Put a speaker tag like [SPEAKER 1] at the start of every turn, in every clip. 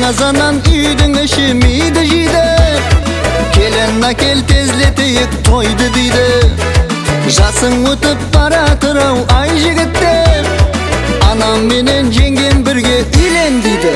[SPEAKER 1] Ramazandan үйдің іші миді жейді. Келін әкел тезлетейік тойды дейді. Жасың өтіп бара тұрау ай жігіттер, анам менен жеңгем бірге үйлен дейді.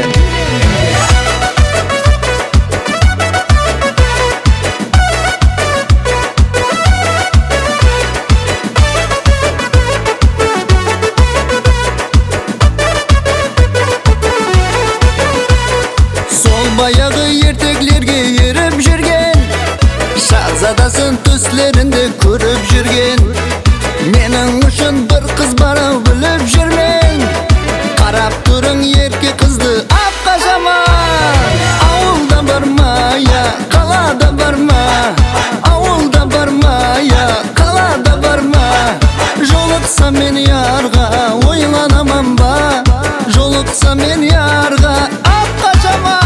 [SPEAKER 1] Баяғы ертеклерге еріп жүрген, шахзадасын төслерінде көріп жүрген. Менің үшін бір қыз барау біліп жүрмен. Қарап тұрың ерке қызды ап қашама. Ауылда барма, я қалада барма. Ауылда барма, я қалада барма. Жолықса мен ярға ойланаман ба. Жолықса мен ярға ап қашама.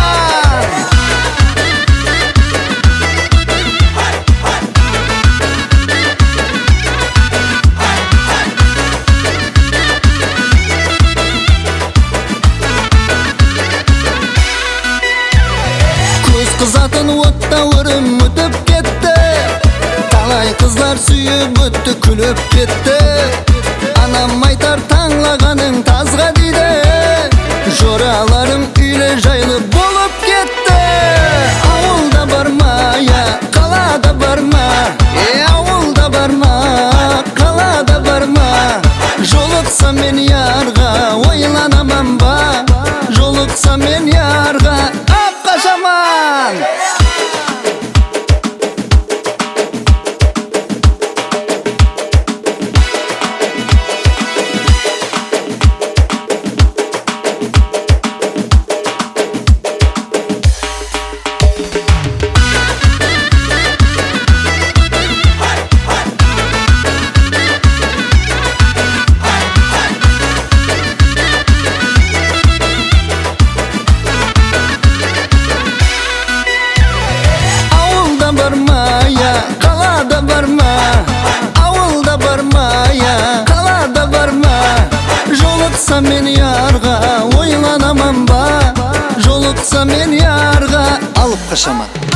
[SPEAKER 1] Қызатын отта өрім өтіп кетті. Талай қызлар сүйіп өтті, күліп кетті. Анам айтар таңлағаның тазға дейді. Жораларың үйлі жайлы болып кетті. Ауылда барма, я қалада барма. Ауылда барма, қалада барма. Жолықса мен ярға ойланаман ба. Жолықса мен ярға ап қашаман. Қалада барма, ауылда барма, я қалада барма. Жолықса мен ярға ойланаман ба. Жолықса мен ярға алып қашаман.